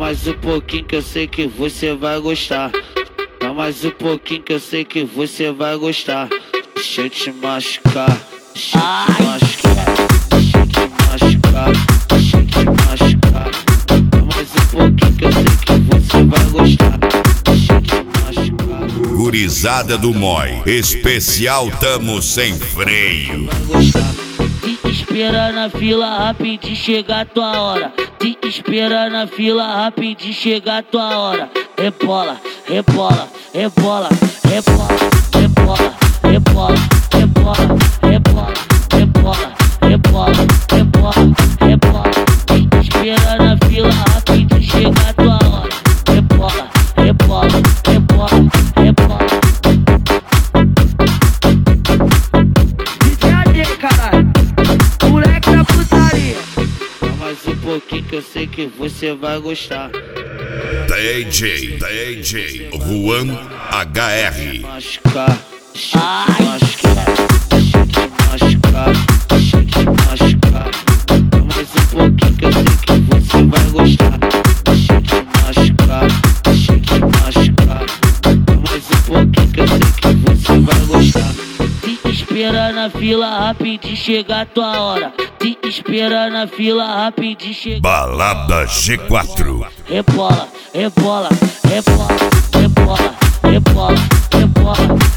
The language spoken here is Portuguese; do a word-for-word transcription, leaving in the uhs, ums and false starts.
mais um pouquinho que eu sei que você vai gostar. Dá mais um pouquinho que eu sei que você vai gostar. Deixa eu te machucar, deixa eu te machucar, deixa eu te machucar, deixa eu te machucar. Dá mais um pouquinho que eu sei que você vai gostar. Deixa eu te machucar. Gurizada do Moi, especial tamo sem freio. Te espera na fila, rapidinho chega a tua hora. Te espera na fila, rapidinho chega a tua hora. Rebola, rebola, rebola, rebola, rebola, rebola, rebola, rebola, rebola, rebola, rebola, rebola. Te espera na fila, rapidinho chega a tua hora. Rebola, rebola, rebola, rebola. Um pouquinho que eu sei que você vai gostar. D J, D J Juan H R. Machucar, deixa eu te machucar, deixa eu te machucar, deixa eu te machucar. Mais um pouquinho que eu sei que você vai gostar. Deixa eu te machucar, deixa eu te machucar. Mais um pouquinho que eu sei que você vai gostar. Te espera na fila, rapidinho chega a tua hora. Te espera na fila, rapidinho chega. Balada G quatro. Rebola, rebola, rebola, rebola, rebola, rebola.